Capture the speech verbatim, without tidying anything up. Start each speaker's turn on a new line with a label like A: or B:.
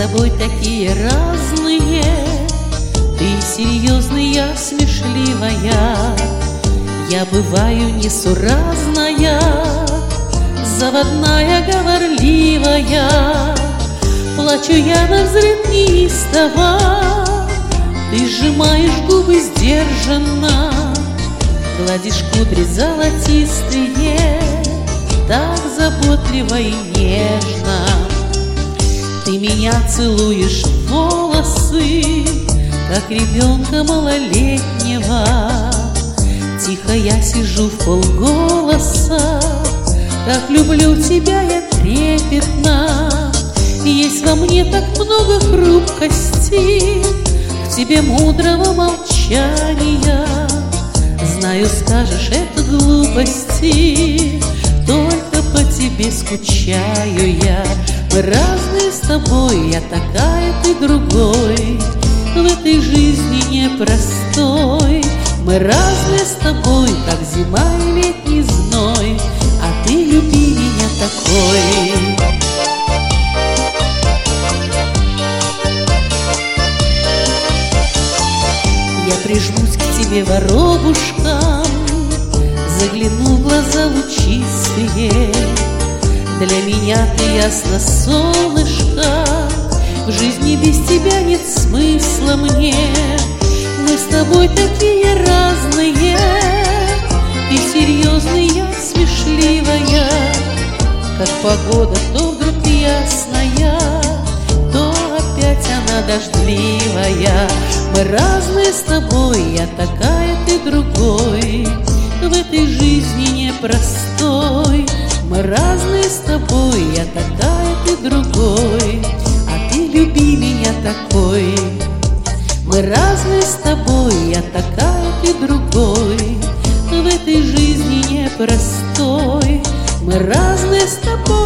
A: тобой такие разные. Ты серьезный, я смешливая, я бываю несуразная, заводная, говорливая. Плачу я навзрыд неистово, ты сжимаешь губы сдержанно, гладишь кудри золотистые, так заботливо и нежно. Ты меня целуешь в волосы, как ребенка малолетнего. Тихо я сижу в полголоса, как люблю тебя я трепетно. Есть во мне так много хрупкости, к тебе мудрого молчания. Знаю, скажешь, это глупости, только по тебе скучаю я. Мы разные с тобой, я такая, ты другой, в этой жизни непростой. Мы разные с тобой, как зима и летний зной, а ты люби меня такой. Я прижмусь к тебе воробушком, загляну в глаза лучистые. Для меня ты ясно, солнышко, в жизни без тебя нет смысла мне. Мы с тобой такие разные, ты серьезный, я смешливая. Как погода то вдруг ясная, то опять она дождливая. Мы разные с тобой, я такая, ты другой, в этой жизни непростой. Мы разные с тобой, я такая, ты другой, а ты люби меня такой. Мы разные с тобой, я такая, ты другой, в этой жизни непростой. Мы разные с тобой.